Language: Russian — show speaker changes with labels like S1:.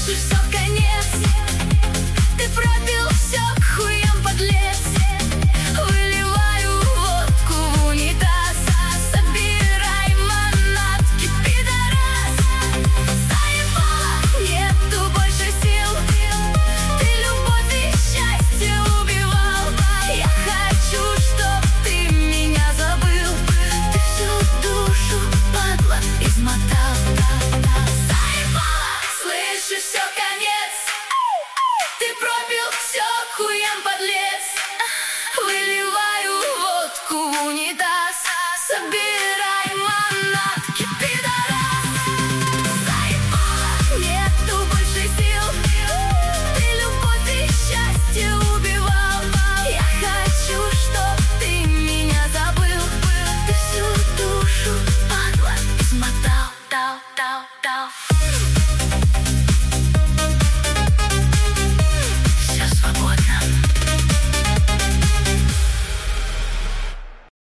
S1: слышишь, все, конец. Ты пропил все к хуям, подлец. Выливаю водку в унитаз. Собирай манатки, пидорас. Заебала, нету больше сил. Ты любовь и счастье убивал. Я хочу, чтоб ты меня забыл. Ты всю душу, падла, измотал. Заебала, слышишь, все, конец. Ты пропил все к хуям, подлец. Выливаю водку в унитаз. Собирай манатки, пидорас. Заебала, нету больше сил. Ты любовь и счастье убивал. Я хочу, чтоб ты меня забыл. Ты всю душу, падла, измотал.